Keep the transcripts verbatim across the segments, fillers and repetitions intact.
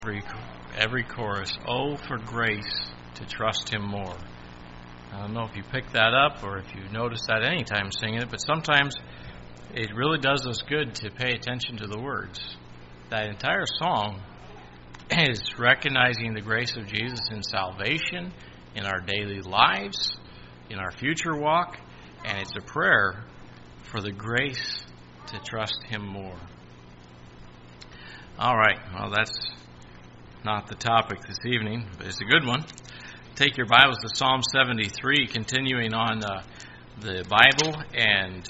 Every, every chorus, oh, for grace to trust Him more. I don't know if you picked that up or if you noticed that any time singing it, but sometimes it really does us good to pay attention to the words. That entire song is recognizing the grace of Jesus in salvation, in our daily lives, in our future walk, and it's a prayer for the grace to trust Him more. All right, well, that's not the topic this evening, but it's a good one. Take your Bibles to Psalm seventy-three, continuing on uh, the Bible and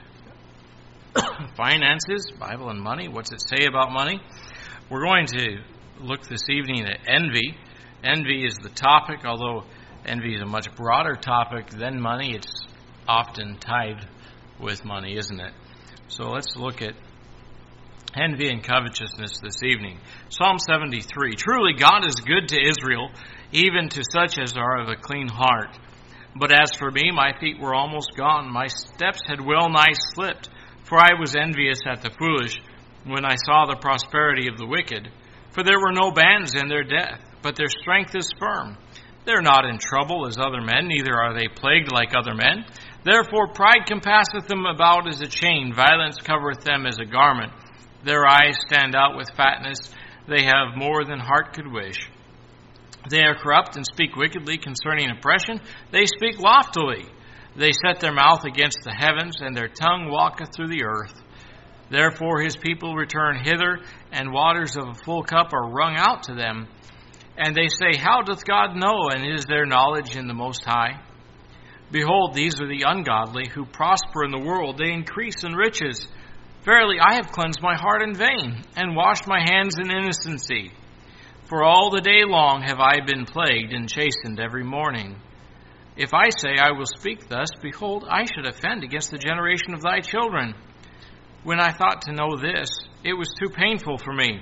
finances, Bible and money. What's it say about money? We're going to look this evening at envy. Envy is the topic, although envy is a much broader topic than money. It's often tied with money, isn't it? So let's look at envy and covetousness this evening. Psalm seventy-three. Truly God is good to Israel, even to such as are of a clean heart. But as for me, my feet were almost gone. My steps had well nigh slipped. For I was envious at the foolish when I saw the prosperity of the wicked. For there were no bands in their death, but their strength is firm. They are not in trouble as other men, neither are they plagued like other men. Therefore pride compasseth them about as a chain, violence covereth them as a garment. Their eyes stand out with fatness. They have more than heart could wish. They are corrupt and speak wickedly concerning oppression. They speak loftily. They set their mouth against the heavens, and their tongue walketh through the earth. Therefore his people return hither, and waters of a full cup are wrung out to them. And they say, How doth God know, and is there knowledge in the Most High? Behold, these are the ungodly, who prosper in the world. They increase in riches. Verily, I have cleansed my heart in vain, and washed my hands in innocency. For all the day long have I been plagued and chastened every morning. If I say I will speak thus, behold, I should offend against the generation of thy children. When I thought to know this, it was too painful for me.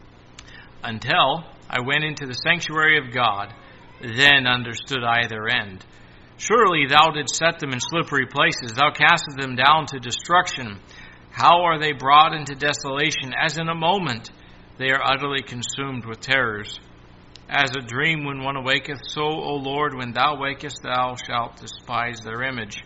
Until I went into the sanctuary of God, then understood I their end. Surely thou didst set them in slippery places, thou castest them down to destruction. How are they brought into desolation? As in a moment, they are utterly consumed with terrors. As a dream when one awaketh, so, O Lord, when thou wakest, thou shalt despise their image.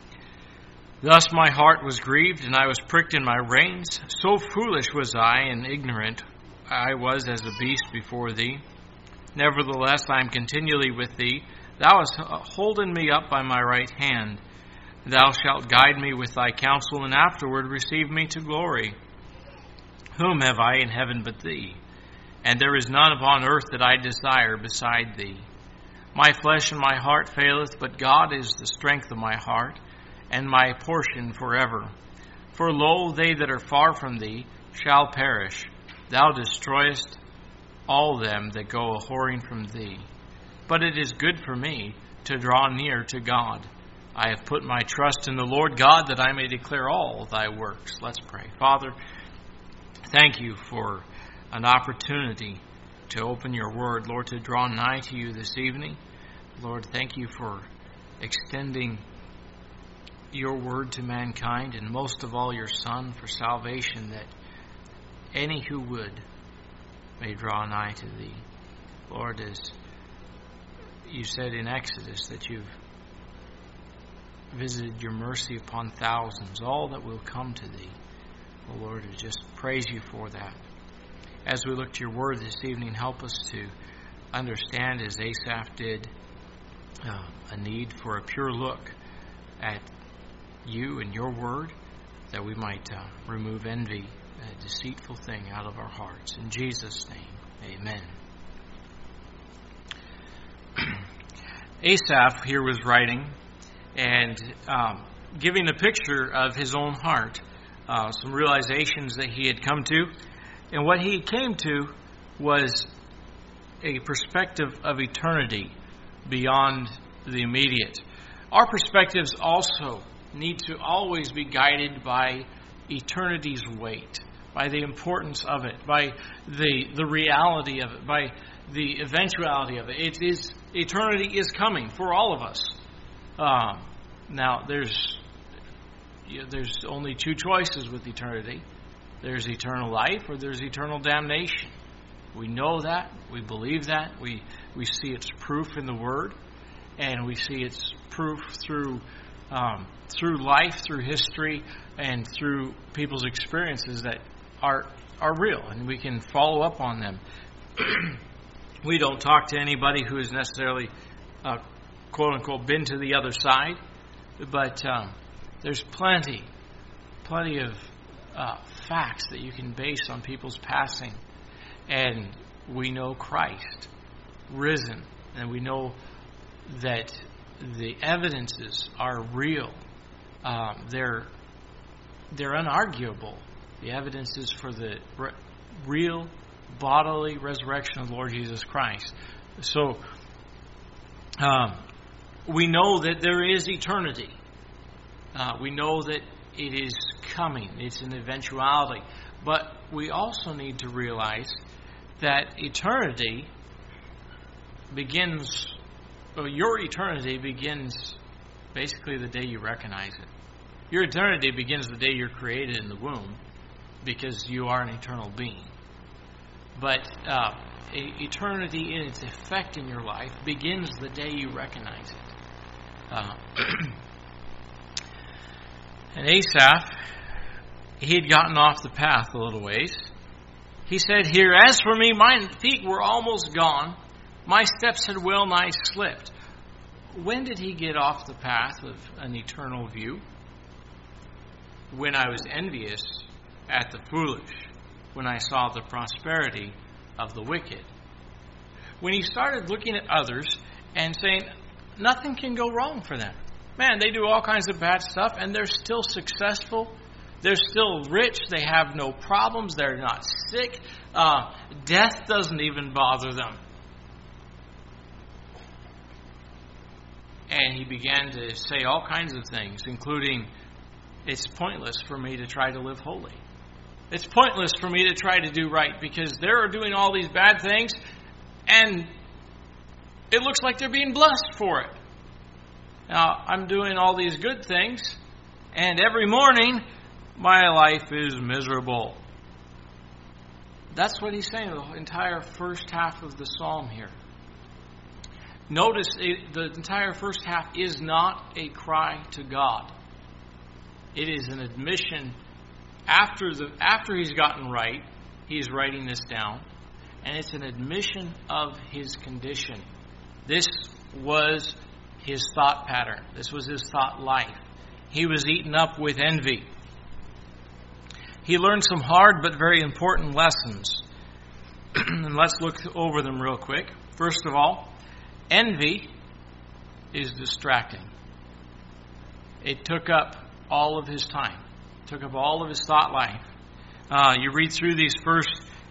Thus my heart was grieved, and I was pricked in my reins. So foolish was I, and ignorant I was as a beast before thee. Nevertheless, I am continually with thee. Thou hast holden me up by my right hand. Thou shalt guide me with thy counsel, and afterward receive me to glory. Whom have I in heaven but thee? And there is none upon earth that I desire beside thee. My flesh and my heart faileth, but God is the strength of my heart, and my portion forever. For lo, they that are far from thee shall perish. Thou destroyest all them that go a-whoring from thee. But it is good for me to draw near to God. I have put my trust in the Lord God, that I may declare all thy works. Let's pray. Father, thank you for an opportunity to open your word, Lord, to draw nigh to you this evening. Lord, thank you for extending your word to mankind, and most of all your Son for salvation, that any who would may draw nigh to thee. Lord, as you said in Exodus, that you've visited your mercy upon thousands, all that will come to thee. Oh Lord, we just praise you for that. As we look to your word this evening, help us to understand, as Asaph did, uh, a need for a pure look at you and your word, that we might uh, remove envy, a deceitful thing, out of our hearts. In Jesus' name, amen. Asaph here was writing and um, giving a picture of his own heart, uh, some realizations that he had come to. And what he came to was a perspective of eternity beyond the immediate. Our perspectives also need to always be guided by eternity's weight, by the importance of it, by the the reality of it, by the eventuality of it. It is eternity is coming for all of us. Um, now, there's you know, there's only two choices with eternity. There's eternal life, or there's eternal damnation. We know that. We believe that. We, we see its proof in the Word. And we see its proof through um, through life, through history, and through people's experiences that are are real. And we can follow up on them. We don't talk to anybody who has necessarily, uh, quote unquote, been to the other side. But um, there's plenty, plenty of uh, facts that you can base on people's passing. And we know Christ risen. And we know that the evidences are real. Um, they're they're unarguable. The evidences for the re- real bodily resurrection of the Lord Jesus Christ. So um, we know that there is eternity. Uh, we know that it is coming. It's an eventuality. But we also need to realize that eternity begins... Well, your eternity begins basically the day you recognize it. Your eternity begins the day you're created in the womb, because you are an eternal being. But uh, eternity in its effect in your life begins the day you recognize it. Uh, and Asaph, he had gotten off the path a little ways. He said here, "As for me, my feet were almost gone. My steps had well nigh slipped." When did he get off the path of an eternal view? When I was envious at the foolish, when I saw the prosperity of the wicked. When he started looking at others and saying, nothing can go wrong for them. Man, they do all kinds of bad stuff and they're still successful. They're still rich. They have no problems. They're not sick. Uh, death doesn't even bother them. And he began to say all kinds of things, including, it's pointless for me to try to live holy. It's pointless for me to try to do right because they're doing all these bad things and it looks like they're being blessed for it. Now, I'm doing all these good things and every morning my life is miserable. That's what he's saying the entire first half of the psalm here. Notice it, the entire first half is not a cry to God. It is an admission after the after he's gotten right, he's writing this down, and it's an admission of his condition. This was his thought pattern. This was his thought life. He was eaten up with envy. He learned some hard but very important lessons. And let's look over them real quick. First of all, envy is distracting. It took up all of his time. It took up all of his thought life. Uh, you read through these first,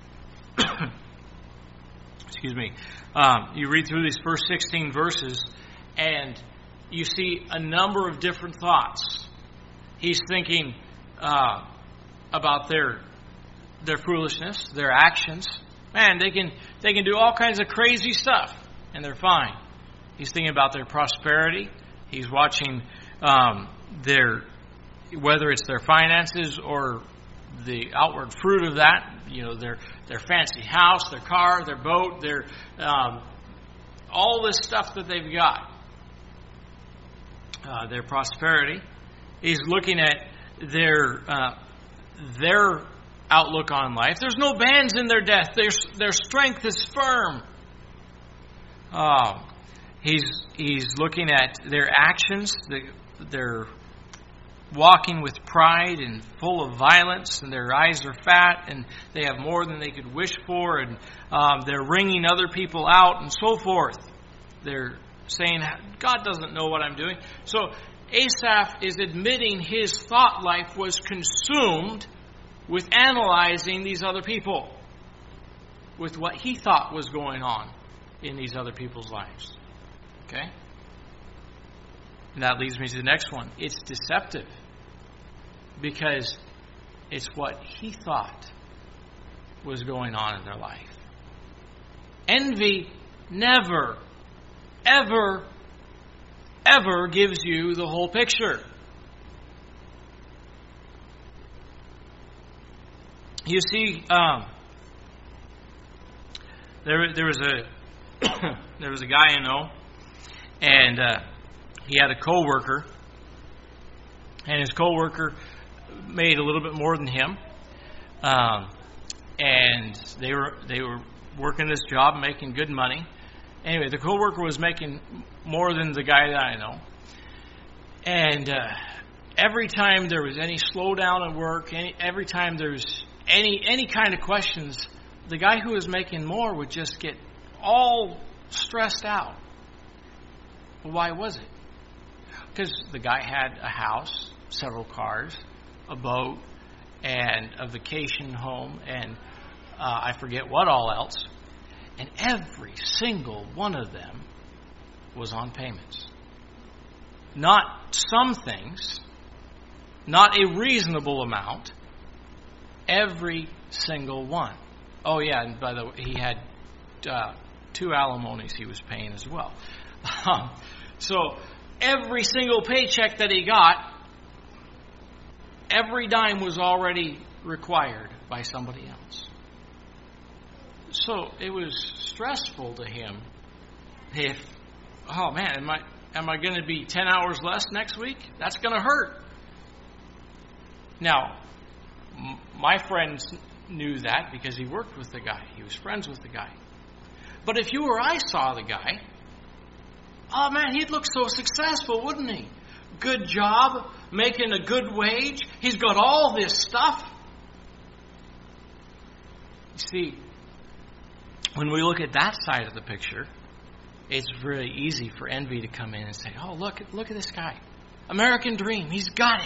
excuse me, um, you read through these first sixteen verses, and you see a number of different thoughts. He's thinking uh, about their their foolishness, their actions. Man, they can they can do all kinds of crazy stuff, and they're fine. He's thinking about their prosperity. He's watching um, their, whether it's their finances or the outward fruit of that, you know, their their fancy house, their car, their boat, their um, all this stuff that they've got, uh, their prosperity. He's looking at their uh, their outlook on life. There's no bands in their death. Their their strength is firm. Uh, he's he's looking at their actions. They're walking with pride and full of violence, and their eyes are fat, and they have more than they could wish for, and um, they're wringing other people out, and so forth. They're saying, God doesn't know what I'm doing. So Asaph is admitting his thought life was consumed with analyzing these other people, with what he thought was going on in these other people's lives. Okay? And that leads me to the next one. It's deceptive because it's what he thought was going on in their life. Envy never, ever, ever gives you the whole picture. You see, um, There, there was a there was a guy I know, and uh, he had a coworker, and his coworker made a little bit more than him, um, and they were they were working this job, making good money. Anyway, the coworker was making more than the guy that I know, and uh, every time there was any slowdown at work, any, every time there's any any kind of questions, the guy who was making more would just get all stressed out. Well, why was it? Because the guy had a house, several cars, a boat, and a vacation home, and uh, I forget what all else. And every single one of them was on payments. Not some things, not a reasonable amount, every single one. Oh, yeah, and by the way, he had uh, two alimonies he was paying as well. Um, so every single paycheck that he got, every dime was already required by somebody else. So it was stressful to him if, oh man, am I am I going to be ten hours less next week? That's going to hurt. Now, m- my friends knew that because he worked with the guy. He was friends with the guy. But if you or I saw the guy, oh man, he'd look so successful, wouldn't he? Good job, making a good wage. He's got all this stuff. You see, when we look at that side of the picture, it's really easy for envy to come in and say, oh, look, look at this guy. American dream, he's got it.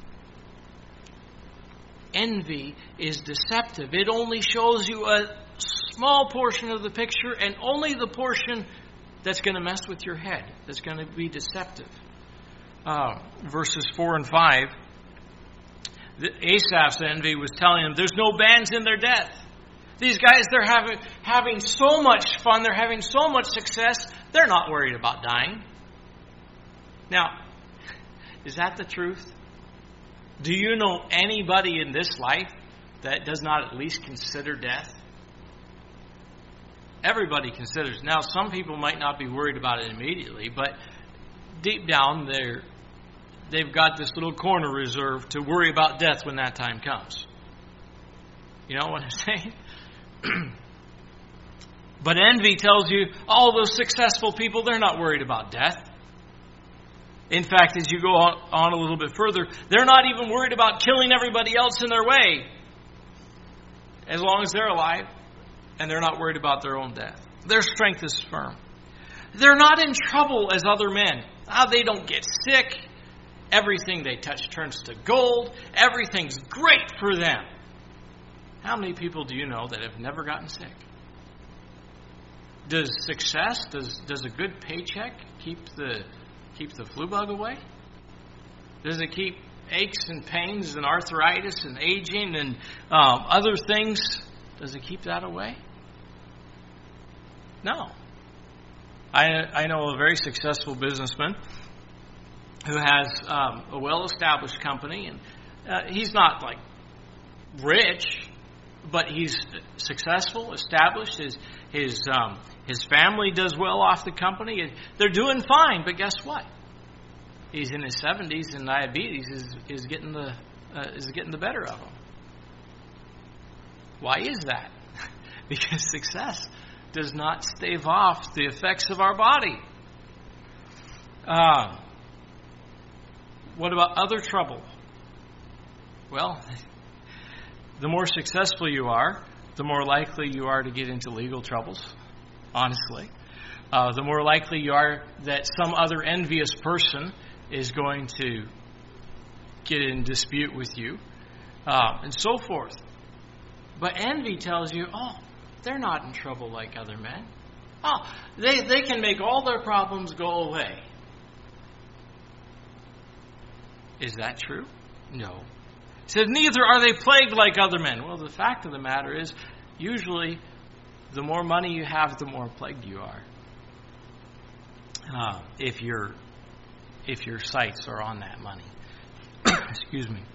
Envy is deceptive. It only shows you a small portion of the picture, and only the portion that's going to mess with your head, that's going to be deceptive. Uh, verses four and five, Asaph's envy was telling him, there's no bands in their death. These guys, they're having, having so much fun, they're having so much success, they're not worried about dying. Now, is that the truth? Do you know anybody in this life that does not at least consider death? Everybody considers. Now, some people might not be worried about it immediately, but deep down, they're, they've got this little corner reserved to worry about death when that time comes. You know what I'm saying? But envy tells you all those successful people, they're not worried about death. In fact, as you go on, on a little bit further, they're not even worried about killing everybody else in their way, as long as they're alive, and they're not worried about their own death. Their strength is firm. They're not in trouble as other men. Ah, they don't get sick. Everything they touch turns to gold. Everything's great for them. How many people do you know that have never gotten sick? Does success, does does a good paycheck keep the keep the flu bug away? Does it keep aches and pains and arthritis and aging and um, other things? Does it keep that away? No. I I know a very successful businessman who has um, a well-established company, and uh, he's not like rich, but he's successful, established. His his um, his family does well off the company. They're doing fine, but guess what? He's in his seventies, and diabetes is is getting the uh, is getting the better of him. Why is that? Because success does not stave off the effects of our body. Uh, what about other trouble? Well, the more successful you are, the more likely you are to get into legal troubles, honestly. Uh, the more likely you are that some other envious person is going to get in dispute with you, uh, and so forth. But envy tells you, oh, they're not in trouble like other men. Oh, they, they can make all their problems go away. Is that true? No. It says, neither are they plagued like other men. Well, the fact of the matter is, usually, the more money you have, the more plagued you are. Uh, if your if your sights are on that money. Excuse me.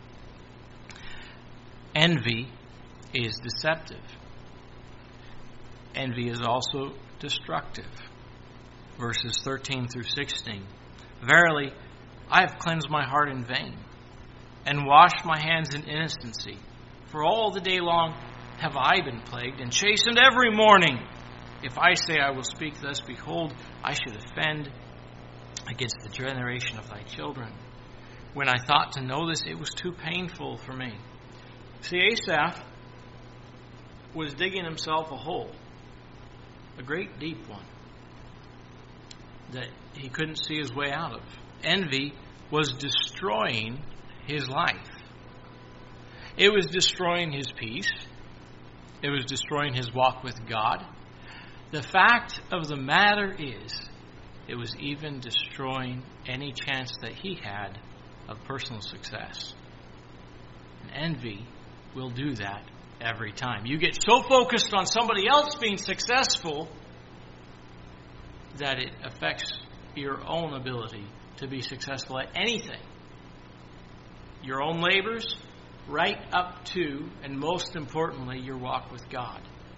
Envy is deceptive. envy is also destructive. Verses thirteen through sixteen. Verily, I have cleansed my heart in vain, and washed my hands in innocency. For all the day long have I been plagued, and chastened every morning. If I say I will speak thus, behold, I should offend against the generation of thy children. When I thought to know this, it was too painful for me. See, Asaph was digging himself a hole, a great deep one, that he couldn't see his way out of. Envy was destroying his life. It was destroying his peace. It was destroying his walk with God. The fact of the matter is, it was even destroying any chance that he had of personal success. And envy will do that every time. You get so focused on somebody else being successful that it affects your own ability to be successful at anything. Your own labors, right up to, and most importantly, your walk with God.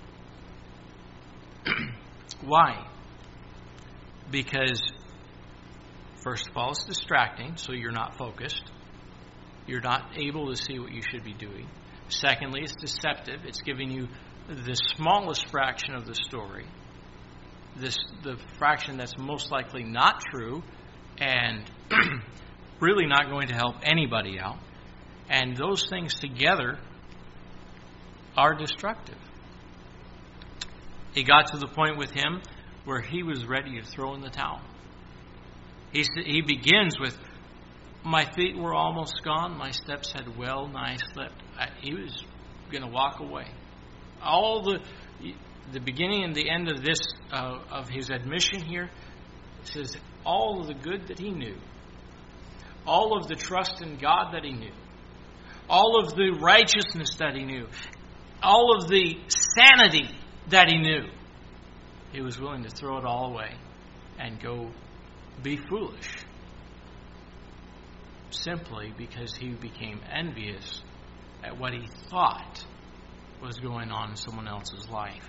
Why? Because, first of all, it's distracting, so you're not focused. You're not able to see what you should be doing. Secondly, it's deceptive. It's giving you the smallest fraction of the story. This the fraction that's most likely not true and really not going to help anybody out. And those things together are destructive. It got to the point with him where he was ready to throw in the towel. He, he begins with, my feet were almost gone, my steps had well nigh slipped. I, he was going to walk away. All the the beginning and the end of this, uh, of his admission here, says all of the good that he knew, all of the trust in God that he knew, all of the righteousness that he knew, all of the sanity that he knew, he was willing to throw it all away and go be foolish, simply because he became envious at what he thought was going on in someone else's life.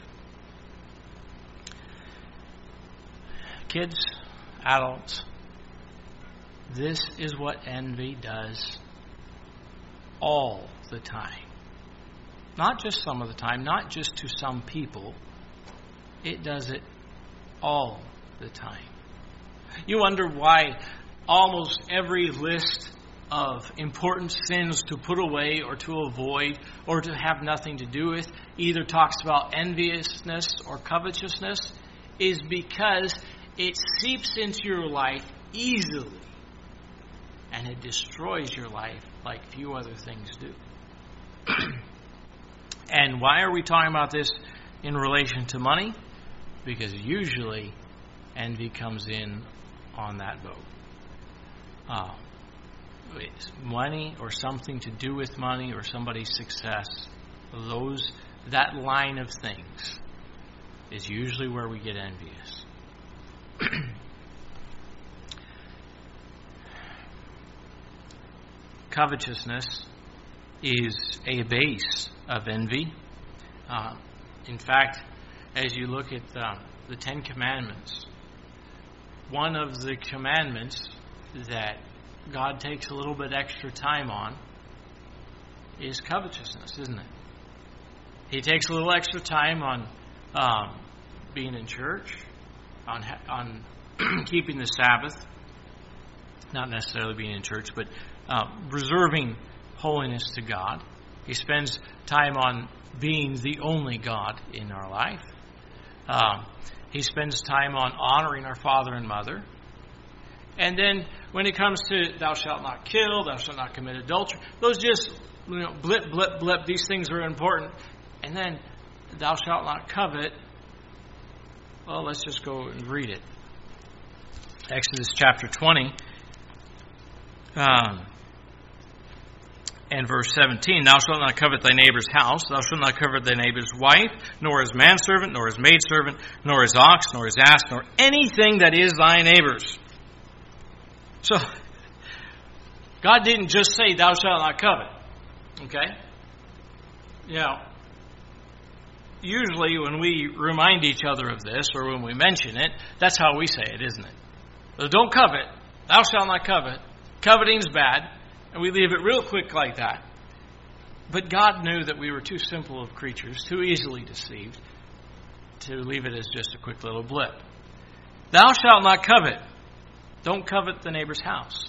Kids, adults, this is what envy does all the time. Not just some of the time, not just to some people. It does it all the time. You wonder why almost every list of important sins to put away or to avoid or to have nothing to do with either talks about enviousness or covetousness is because it seeps into your life easily and it destroys your life like few other things do. And why are we talking about this in relation to money? Because usually envy comes in on that boat. Uh, it's money or something to do with money or somebody's success. Those that line of things is usually where we get envious. Covetousness is a base of envy. Uh, in fact, as you look at uh, the Ten Commandments, one of the commandments that God takes a little bit extra time on is covetousness, isn't it? He takes a little extra time on um, being in church, on on keeping the Sabbath, not necessarily being in church, but uh, reserving holiness to God. He spends time on being the only God in our life. Uh, he spends time on honoring our father and mother. And then when it comes to thou shalt not kill, thou shalt not commit adultery, those just, you know, blip, blip, blip, these things are important. And then thou shalt not covet. Well, let's just go and read it. Exodus chapter twenty. Um, and verse seventeen, thou shalt not covet thy neighbor's house, thou shalt not covet thy neighbor's wife, nor his manservant, nor his maidservant, nor his ox, nor his ass, nor anything that is thy neighbor's. So, God didn't just say, thou shalt not covet. Okay? You know, usually when we remind each other of this, or when we mention it, that's how we say it, isn't it? So don't covet. Thou shalt not covet. Coveting's bad. And we leave it real quick like that. But God knew that we were too simple of creatures, too easily deceived, to leave it as just a quick little blip. Thou shalt not covet. Don't covet the neighbor's house.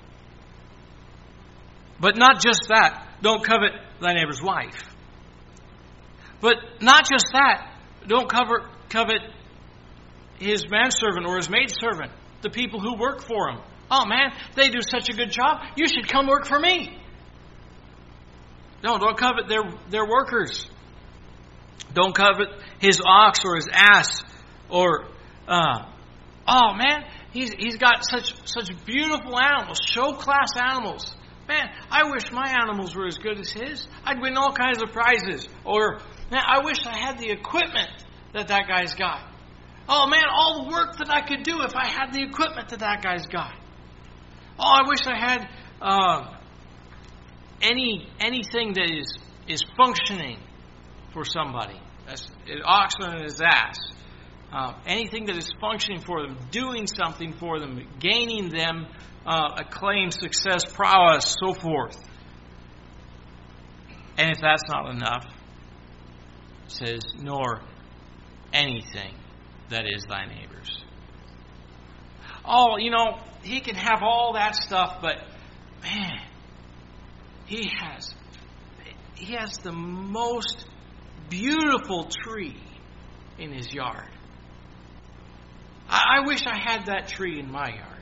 But not just that. Don't covet thy neighbor's wife. But not just that. Don't covet, covet his manservant or his maidservant, the people who work for him. Oh man, they do such a good job. You should come work for me. No, don't covet their, their workers. Don't covet his ox or his ass. Or, uh, oh man, he's he's got such such beautiful animals, show class animals. Man, I wish my animals were as good as his. I'd win all kinds of prizes. Or, man, I wish I had the equipment that that guy's got. Oh man, all the work that I could do if I had the equipment that that guy's got. Oh, I wish I had uh, any anything that is is functioning for somebody. That's an oxen and his ass. Uh, anything that is functioning for them, doing something for them, gaining them uh, acclaim, success, prowess, so forth. And if that's not enough, it says, nor anything that is thy neighbor's. Oh, you know, he can have all that stuff, but man, he has he has the most beautiful tree in his yard. I, I wish I had that tree in my yard.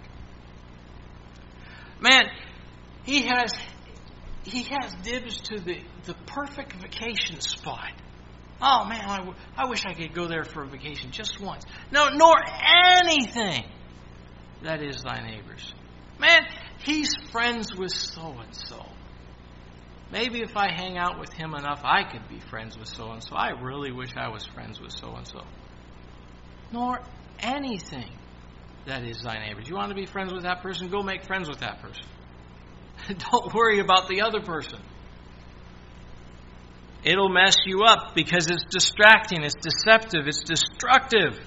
Man, he has he has dibs to the, the perfect vacation spot. Oh man, I, w- I wish I could go there for a vacation just once. No, nor anything that is thy neighbor's. Man, he's friends with so-and-so. Maybe if I hang out with him enough, I could be friends with so-and-so. I really wish I was friends with so-and-so. Nor anything that is thy neighbor's. You want to be friends with that person? Go make friends with that person. Don't worry about the other person. It'll mess you up because it's distracting, it's deceptive, it's destructive.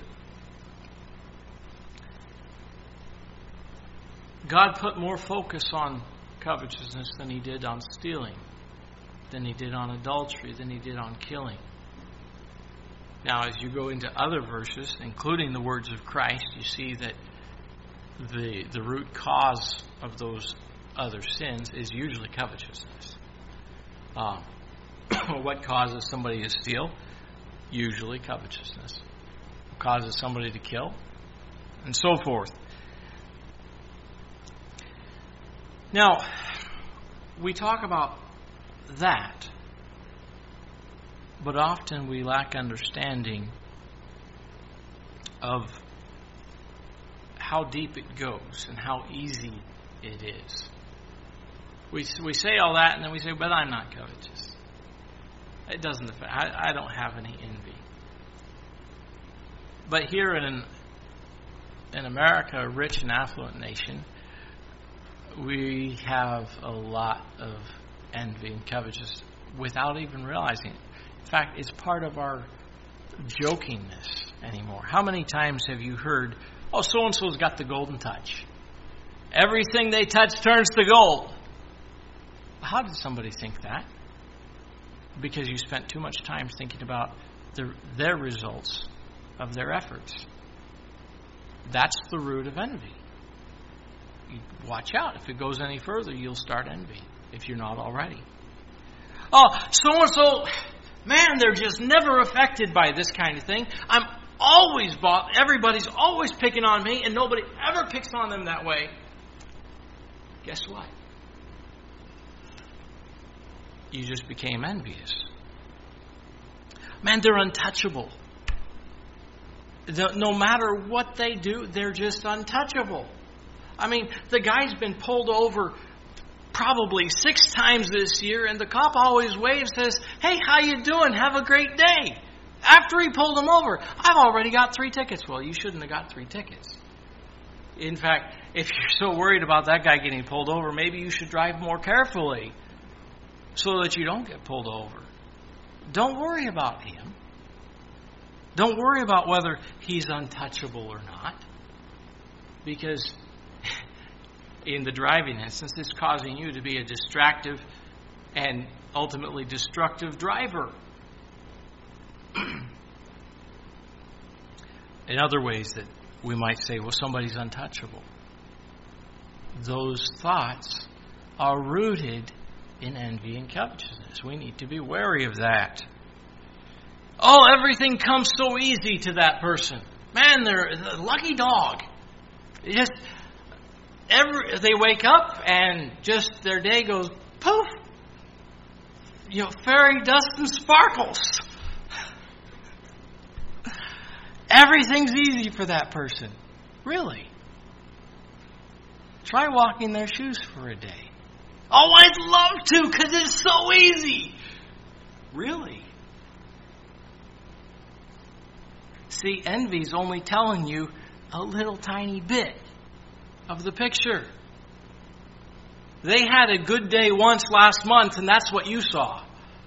God put more focus on covetousness than he did on stealing, than he did on adultery, than he did on killing. Now, as you go into other verses, including the words of Christ, you see that the the root cause of those other sins is usually covetousness. Uh, what causes somebody to steal? Usually covetousness. What causes somebody to kill? And so forth. Now, we talk about that, but often we lack understanding of how deep it goes and how easy it is. We we say all that and then we say, but I'm not covetous. It doesn't affect, I, I don't have any envy. But here in in America, a rich and affluent nation, we have a lot of envy and covetousness without even realizing it. In fact, it's part of our jokingness anymore. How many times have you heard, oh, so-and-so's got the golden touch. Everything they touch turns to gold. How did somebody think that? Because you spent too much time thinking about the, their results of their efforts. That's the root of envy. You watch out. If it goes any further, you'll start envy, if you're not already. Oh, so-and-so, man, they're just never affected by this kind of thing. I'm always bought. Everybody's always picking on me, and nobody ever picks on them that way. Guess what? You just became envious. Man, they're untouchable. No matter what they do, they're just untouchable. I mean, the guy's been pulled over probably six times this year, and the cop always waves, says, hey, how you doing? Have a great day. After he pulled him over, I've already got three tickets. Well, you shouldn't have got three tickets. In fact, if you're so worried about that guy getting pulled over, maybe you should drive more carefully so that you don't get pulled over. Don't worry about him. Don't worry about whether he's untouchable or not, because in the driving instance, it's causing you to be a distractive and ultimately destructive driver. In other ways that we might say, well, somebody's untouchable. Those thoughts are rooted in envy and covetousness. We need to be wary of that. Oh, everything comes so easy to that person. Man, they're a lucky dog. It just every they wake up and just their day goes poof. You know, fairy dust and sparkles. Everything's easy for that person. Really. Try walking their shoes for a day. Oh, I'd love to because it's so easy. Really? See, envy's only telling you a little tiny bit of the picture. They had a good day once last month, and that's what you saw.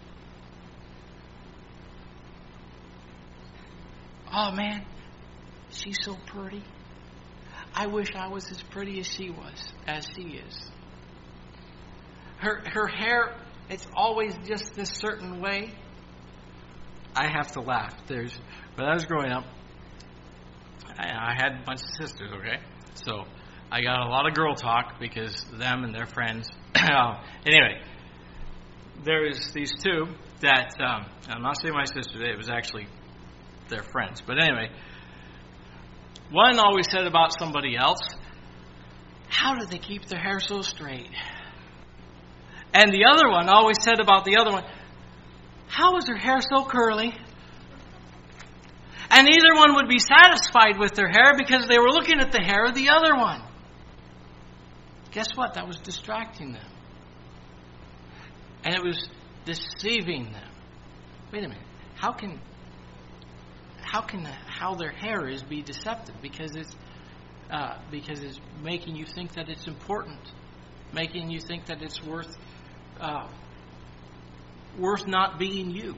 Oh, man, she's so pretty. I wish I was as pretty as she was, as she is. Her her hair, it's always just this certain way. I have to laugh. There's when I was growing up, I, I had a bunch of sisters, okay? So I got a lot of girl talk because them and their friends. Anyway, there's these two that, um, I'm not saying my sister, it was actually their friends. But anyway, one always said about somebody else, how do they keep their hair so straight? And the other one always said about the other one, how is her hair so curly? And neither one would be satisfied with their hair because they were looking at the hair of the other one. Guess what? That was distracting them. And it was deceiving them. Wait a minute. How can how can how their hair is be deceptive? Because it's uh, because it's making you think that it's important, making you think that it's worth uh, worth not being you.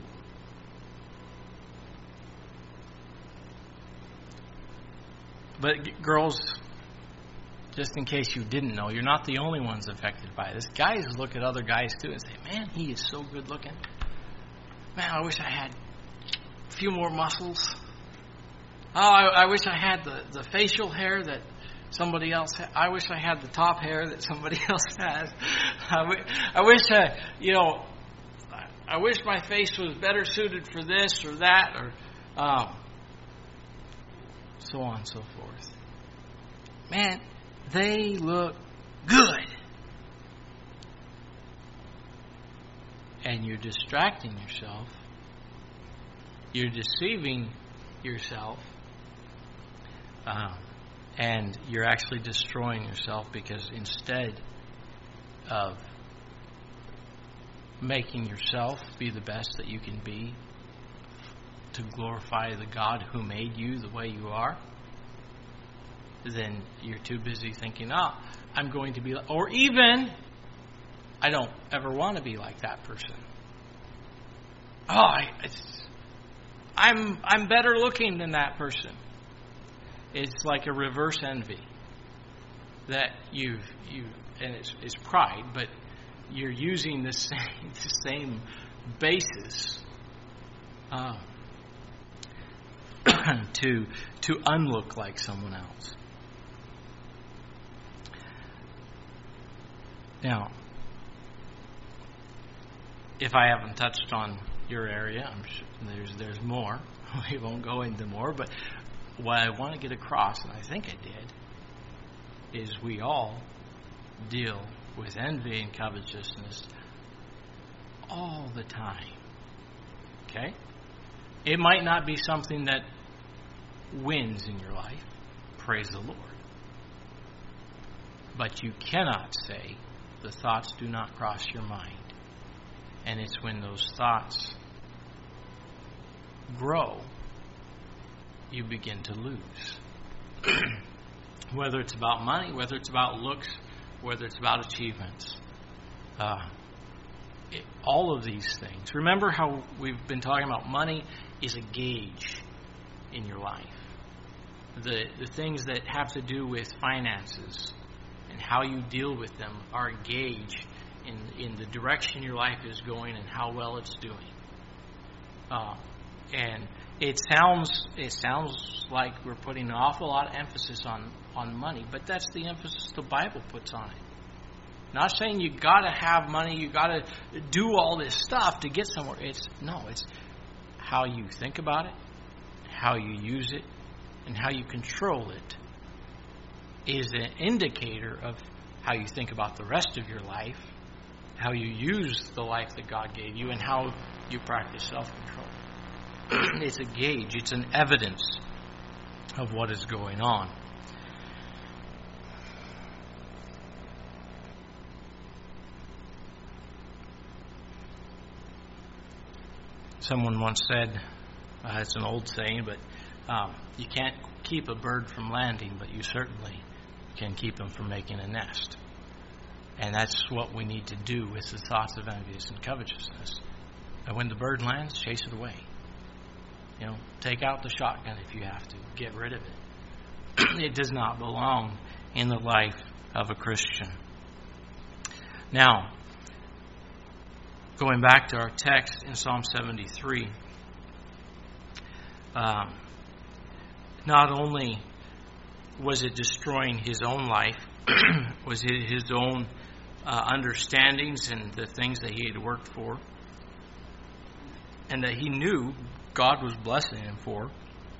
But girls, just in case you didn't know, you're not the only ones affected by this. Guys look at other guys too and say, man, he is so good looking. Man, I wish I had a few more muscles. Oh, I, I wish I had the, the facial hair that somebody else has. I wish I had the top hair that somebody else has. I, w- I wish, I, you know, I wish my face was better suited for this or that, or um, so on and so forth. Man, they look good. And you're distracting yourself. You're deceiving yourself. Um, and you're actually destroying yourself because instead of making yourself be the best that you can be to glorify the God who made you the way you are, then you're too busy thinking, oh, I'm going to be like, or even, I don't ever want to be like that person. Oh, I, it's, I'm I'm better looking than that person. It's like a reverse envy that you've you and it's it's pride, but you're using the same the same basis um, to to unlook like someone else. Now, if I haven't touched on your area, I'm sure there's there's more. We won't go into more, but what I want to get across, and I think I did, is we all deal with envy and covetousness all the time. Okay? It might not be something that wins in your life. Praise the Lord. But you cannot say the thoughts do not cross your mind. And it's when those thoughts grow, you begin to lose. Whether it's about money, whether it's about looks, whether it's about achievements. Uh, it, all of these things. Remember how we've been talking about money is a gauge. in your life. The, the things that have to do with finances and how you deal with them are a gauge in, in the direction your life is going and how well it's doing. Uh, and it sounds it sounds like we're putting an awful lot of emphasis on, on money, but that's the emphasis the Bible puts on it. Not saying you got to have money, you got to do all this stuff to get somewhere. It's no, it's how you think about it, how you use it, and how you control it is an indicator of how you think about the rest of your life, how you use the life that God gave you, and how you practice self-control. It's a gauge. It's an evidence of what is going on. Someone once said, uh, it's an old saying, but um, you can't keep a bird from landing, but you certainly can keep them from making a nest. And that's what we need to do with the thoughts of envious and covetousness. And when the bird lands, chase it away. You know, take out the shotgun if you have to. Get rid of it. It does not belong in the life of a Christian. Now, going back to our text in Psalm seventy-three, um, not only was it destroying his own life, was it his own uh, understandings and the things that he had worked for, and that he knew God was blessing him for.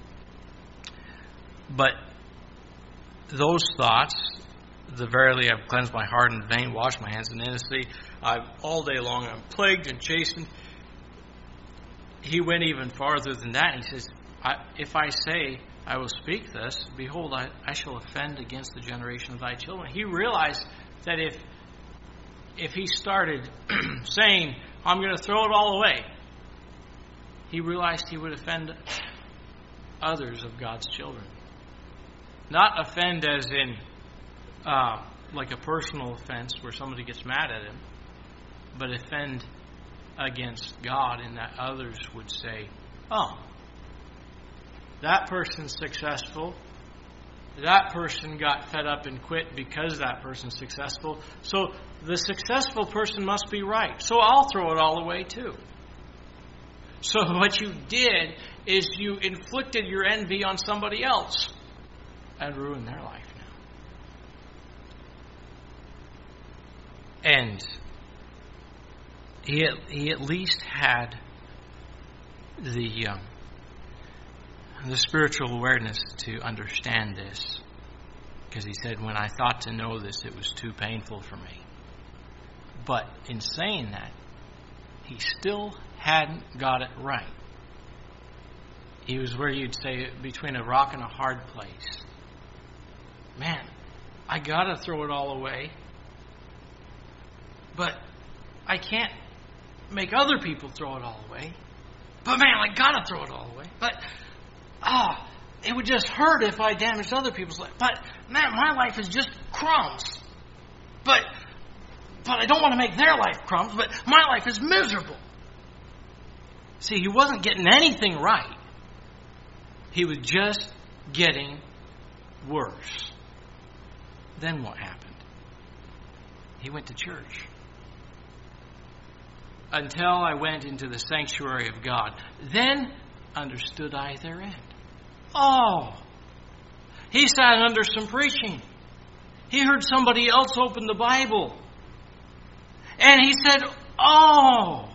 But those thoughts, the verily I've cleansed my heart in vain, washed my hands in innocency, I've, all day long I'm plagued and chastened. He went even farther than that. He says, I, if I say I will speak thus, behold, I, I shall offend against the generation of thy children. He realized that if if he started saying, I'm going to throw it all away, he realized he would offend others of God's children. Not offend as in uh, like a personal offense where somebody gets mad at him, but offend against God in that others would say, oh, that person's successful. That person got fed up and quit because that person's successful. So the successful person must be right. So I'll throw it all away too. So what you did is you inflicted your envy on somebody else and ruined their life now. And he at, he at least had the um, the spiritual awareness to understand this, because he said, when I thought to know this, it was too painful for me. But in saying that, he still hadn't got it right. He was where you'd say between a rock and a hard place. Man, I gotta throw it all away, but I can't make other people throw it all away. But man, I gotta throw it all away. But ah, oh, it would just hurt if I damaged other people's life. But man, my life is just crumbs. But but I don't want to make their life crumbs. But my life is miserable. See, he wasn't getting anything right. He was just getting worse. Then what happened? He went to church. Until I went into the sanctuary of God. Then understood I their end. Oh! He sat under some preaching. He heard somebody else open the Bible. And he said, oh!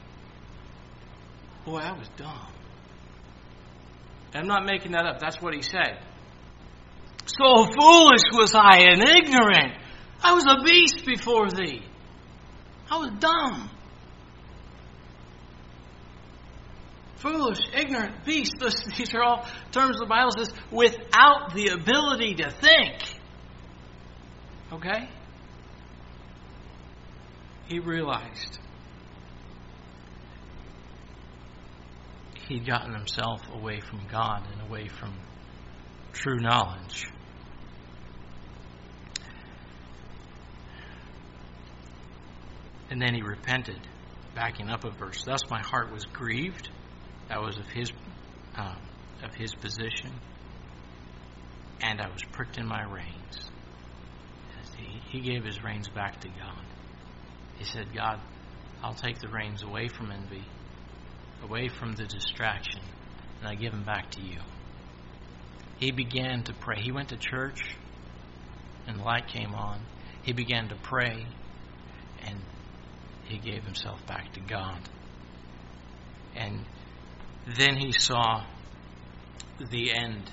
Boy, I was dumb. I'm not making that up. That's what he said. So foolish was I and ignorant. I was a beast before thee. I was dumb. Foolish, ignorant, beast. These are all terms the Bible says without the ability to think. Okay? He realized he'd gotten himself away from God and away from true knowledge. And then he repented, backing up a verse. Thus my heart was grieved. That was of his uh, of his position, and I was pricked in my reins. He, he gave his reins back to God. He said, God, I'll take the reins away from envy, away from the distraction, and I give them back to you. He began to pray. He went to church, and the light came on. He began to pray, and he gave himself back to God. And then he saw the end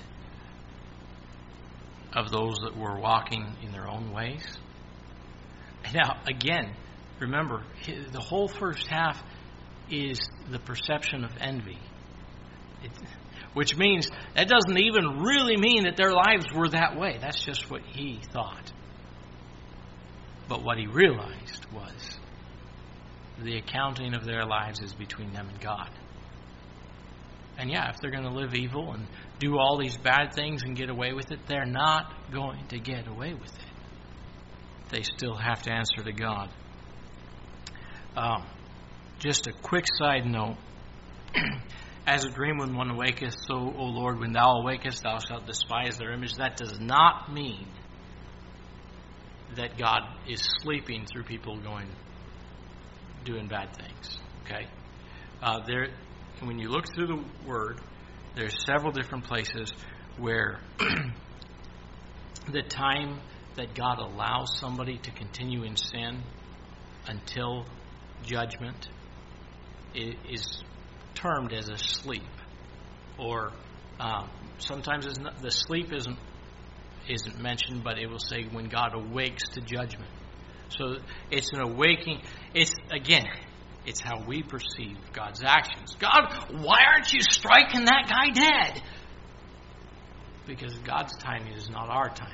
of those that were walking in their own ways. Now, again, remember, the whole first half is the perception of envy. It, which means that doesn't even really mean that their lives were that way. That's just what he thought. But what he realized was the accounting of their lives is between them and God. And yeah, if they're going to live evil and do all these bad things and get away with it, they're not going to get away with it. They still have to answer to God. Um, just a quick side note. As a dream when one awaketh, so, O Lord, when thou awakest, thou shalt despise their image. That does not mean that God is sleeping through people going, doing bad things. Okay? Uh, there, when you look through the Word, there's several different places where the time that God allows somebody to continue in sin until judgment is termed as a sleep, or um, sometimes it's not, the sleep isn't isn't mentioned, but it will say when God awakes to judgment. So it's an awakening. It's again, it's how we perceive God's actions. God, why aren't you striking that guy dead? Because God's timing is not our timing.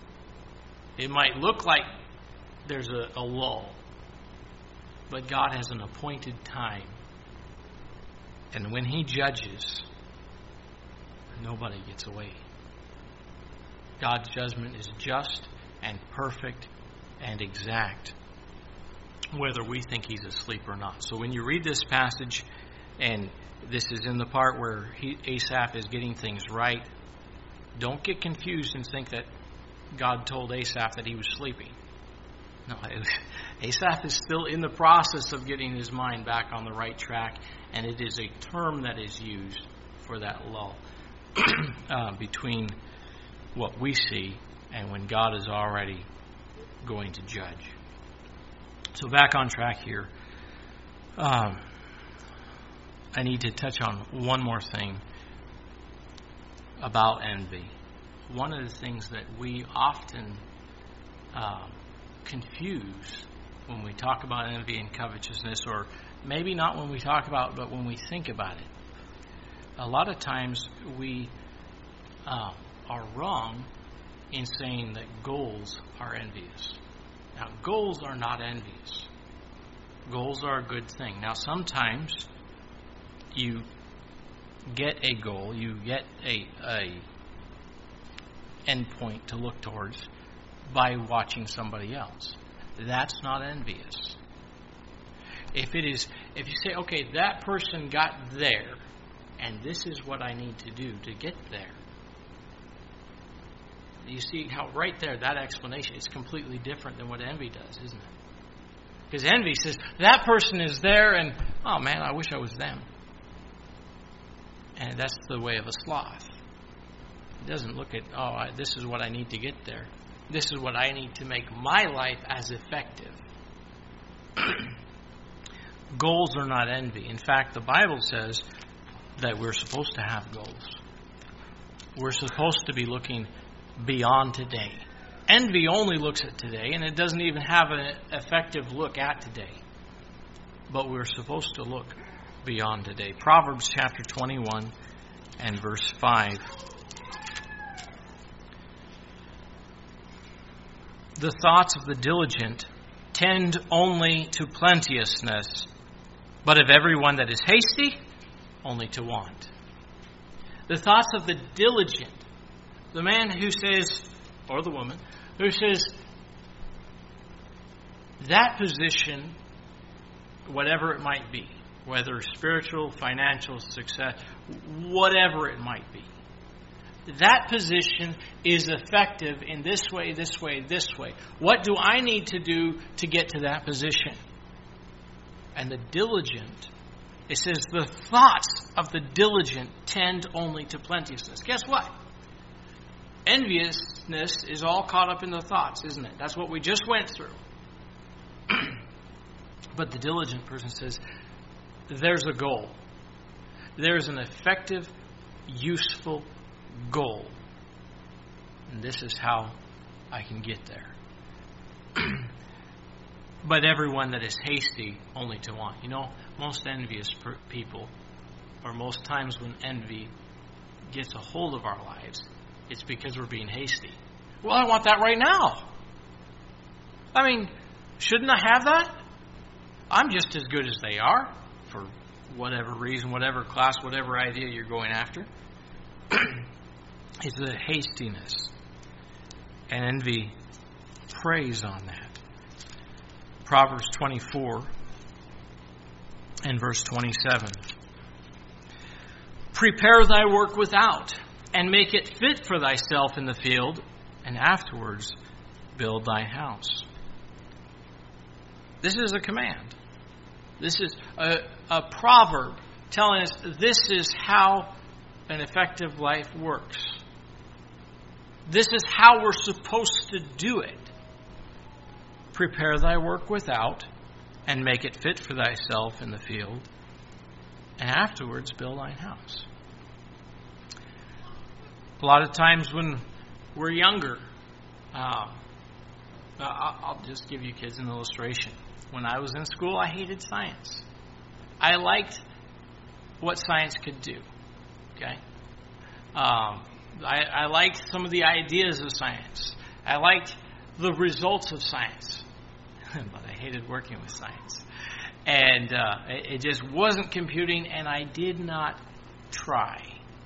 It might look like there's a, a lull, but God has an appointed time. And when He judges, nobody gets away. God's judgment is just and perfect and exact, whether we think He's asleep or not. So when you read this passage, and this is in the part where he, Asaph is getting things right, don't get confused and think that God told Asaph that he was sleeping. No, Asaph is still in the process of getting his mind back on the right track, and it is a term that is used for that lull uh, between what we see and when God is already going to judge. So back on track here. Um, I need to touch on one more thing about envy. One of the things that we often uh, confuse when we talk about envy and covetousness, or maybe not when we talk about it, but when we think about it. A lot of times we uh, are wrong in saying that goals are envious. Now, goals are not envious. Goals are a good thing. Now, sometimes you get a goal, you get a, a endpoint to look towards by watching somebody else. That's not envious. If it is, if you say, okay, that person got there, and this is what I need to do to get there. You see how right there, that explanation is completely different than what envy does, isn't it? Because envy says, that person is there, and, oh man, I wish I was them. And that's the way of a sloth. It doesn't look at, oh, I, this is what I need to get there. This is what I need to make my life as effective. Goals are not envy. In fact, the Bible says that we're supposed to have goals. We're supposed to be looking beyond today. Envy only looks at today, and it doesn't even have an effective look at today. But we're supposed to look beyond today. Proverbs chapter twenty-one and verse five. The thoughts of the diligent tend only to plenteousness, but of everyone that is hasty, only to want. The thoughts of the diligent, the man who says, or the woman, who says, that position, whatever it might be, whether spiritual, financial, success, whatever it might be. That position is effective in this way, this way, this way. What do I need to do to get to that position? And the diligent, it says, the thoughts of the diligent tend only to plenteousness. Guess what? Enviousness is all caught up in the thoughts, isn't it? That's what we just went through. But the diligent person says, there's a goal. There's an effective, useful goal. And this is how I can get there. But everyone that is hasty only to want. You know, most envious per- people, or most times when envy gets a hold of our lives, it's because we're being hasty. Well, I want that right now. I mean, shouldn't I have that? I'm just as good as they are, for whatever reason, whatever class, whatever idea you're going after. It's the hastiness. And envy preys on that. Proverbs twenty-four and verse twenty-seven. Prepare thy work without, and make it fit for thyself in the field, and afterwards build thy house. This is a command. This is a, a proverb telling us this is how an effective life works. This is how we're supposed to do it. Prepare thy work without, and make it fit for thyself in the field, and afterwards build thine house. A lot of times when we're younger, uh, I'll just give you kids an illustration. When I was in school, I hated science. I liked what science could do. Okay, um, I, I liked some of the ideas of science. I liked the results of science, but I hated working with science. And uh, it, it just wasn't computing, and I did not try.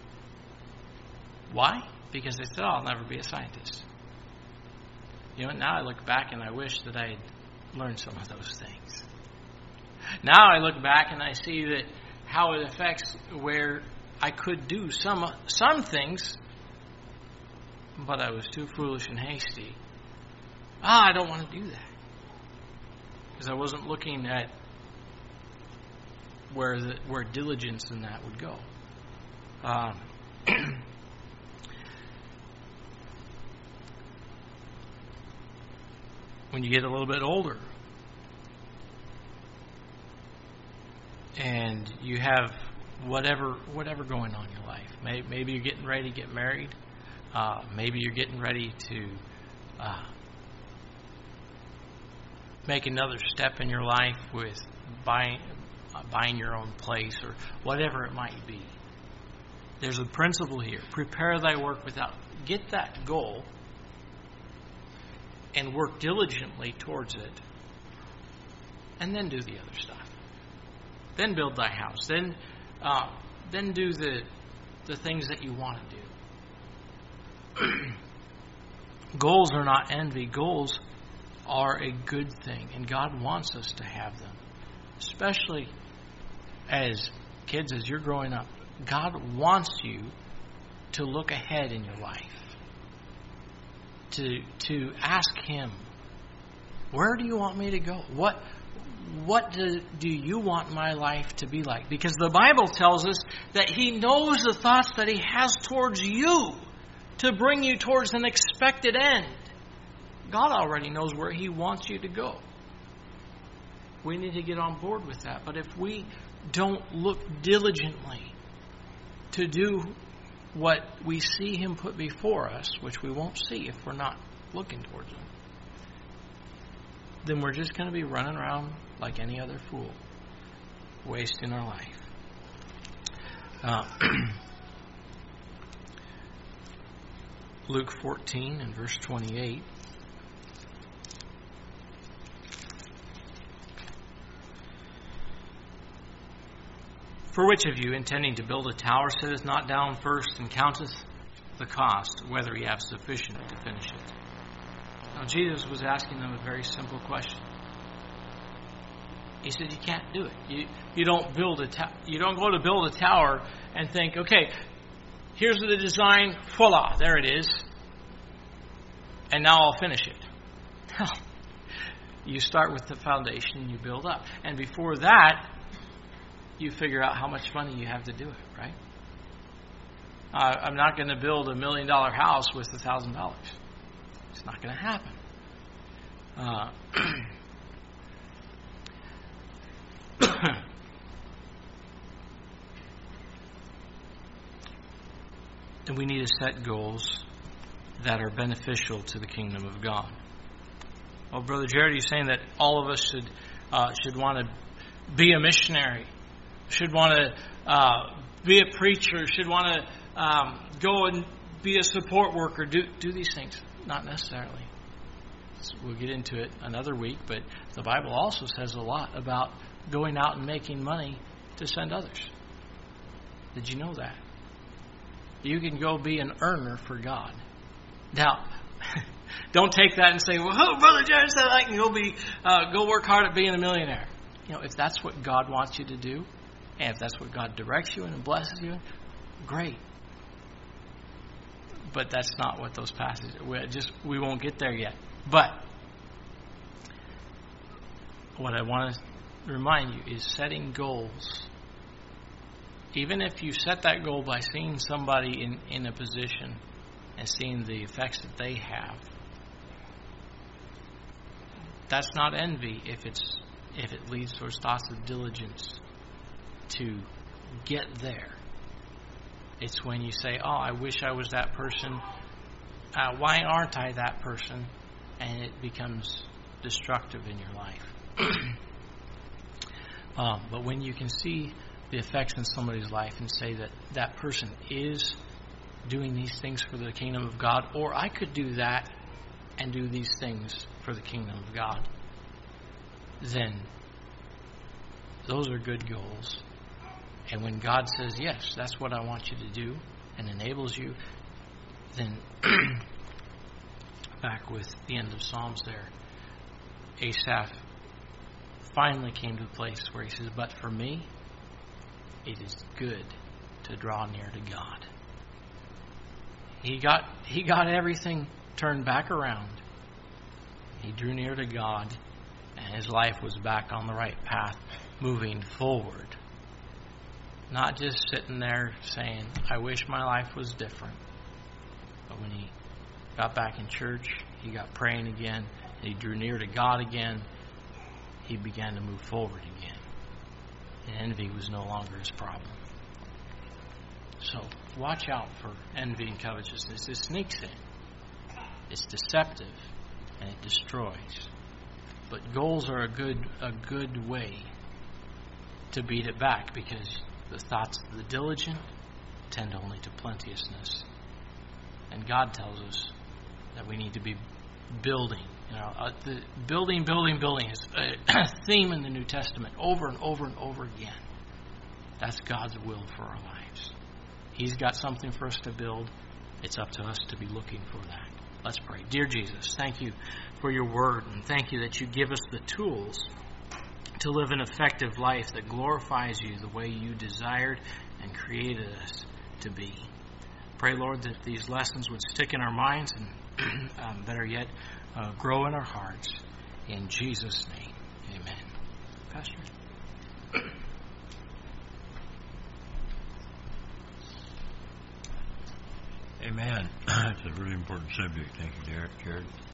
Why? Because I said, oh, I'll never be a scientist. You know, now I look back and I wish that I had learned some of those things. Now I look back and I see that how it affects where I could do some some things, but I was too foolish and hasty. Ah, I don't want to do that. Because I wasn't looking at where the, where diligence in that would go. Um, when you get a little bit older and you have whatever whatever going on in your life, maybe, maybe you're getting ready to get married, uh, maybe you're getting ready to uh, make another step in your life with buying uh, buying your own place or whatever it might be. There's a principle here. Prepare thy work without. Get that goal and work diligently towards it, and then do the other stuff. Then build thy house. Then, uh, then do the the things that you want to do. Goals are not envy. Goals are a good thing, and God wants us to have them, especially as kids, as you're growing up. God wants you to look ahead in your life. To to ask Him, where do you want me to go? What what do, do you want my life to be like? Because the Bible tells us that He knows the thoughts that He has towards you to bring you towards an expected end. God already knows where He wants you to go. We need to get on board with that. But if we don't look diligently to do what we see Him put before us, which we won't see if we're not looking towards Him, then we're just going to be running around like any other fool, wasting our life. Uh, Luke fourteen and verse twenty-eight. For which of you, intending to build a tower, sitteth not down first and counteth the cost, whether he have sufficient to finish it? Now, Jesus was asking them a very simple question. He said, you can't do it. You you don't build a ta- you don't go to build a tower and think, okay, here's the design, voila, there it is, and now I'll finish it. No. You start with the foundation and you build up. And before that, you figure out how much money you have to do it, right? Uh, I'm not going to build a million dollar house with a thousand dollars. It's not going to happen. Uh, and we need to set goals that are beneficial to the kingdom of God. Well, Brother Jared, you're saying that all of us should uh, should want to be a missionary, should want to uh, be a preacher, should want to um, go and be a support worker, do do these things. Not necessarily. So we'll get into it another week, but the Bible also says a lot about going out and making money to send others. Did you know that? You can go be an earner for God. Now, don't take that and say, well, oh, Brother Jared said I can go be, uh, go work hard at being a millionaire. You know, if that's what God wants you to do, and if that's what God directs you in and blesses you in, great. But that's not what those passages, we just, we won't get there yet. But what I want to remind you is setting goals. Even if you set that goal by seeing somebody in, in a position and seeing the effects that they have, that's not envy if it's if it leads towards thoughts of diligence to get there. It's when you say, oh, I wish I was that person. Uh, why aren't I that person? And it becomes destructive in your life. um, but when you can see the effects in somebody's life and say that that person is doing these things for the kingdom of God, or I could do that and do these things for the kingdom of God, then those are good goals. And when God says, yes, that's what I want you to do, and enables you, then back with the end of Psalms there, Asaph finally came to the place where he says, but for me, it is good to draw near to God. He got he got everything turned back around. He drew near to God, and his life was back on the right path, moving forward. Not just sitting there saying, I wish my life was different. But when he got back in church, he got praying again, and he drew near to God again, he began to move forward again. And envy was no longer his problem. So watch out for envy and covetousness. It sneaks in. It's deceptive, and it destroys. But goals are a good a good way to beat it back, because the thoughts of the diligent tend only to plenteousness. And God tells us that we need to be building. You know, uh, the building, building, building is a theme in the New Testament over and over and over again. That's God's will for our lives. He's got something for us to build. It's up to us to be looking for that. Let's pray. Dear Jesus, thank you for your word, and thank you that you give us the tools to live an effective life that glorifies you the way you desired and created us to be. Pray, Lord, that these lessons would stick in our minds and, um, better yet, uh, grow in our hearts. In Jesus' name, amen. Pastor? Amen. That's a really important subject. Thank you, Derek. Jared.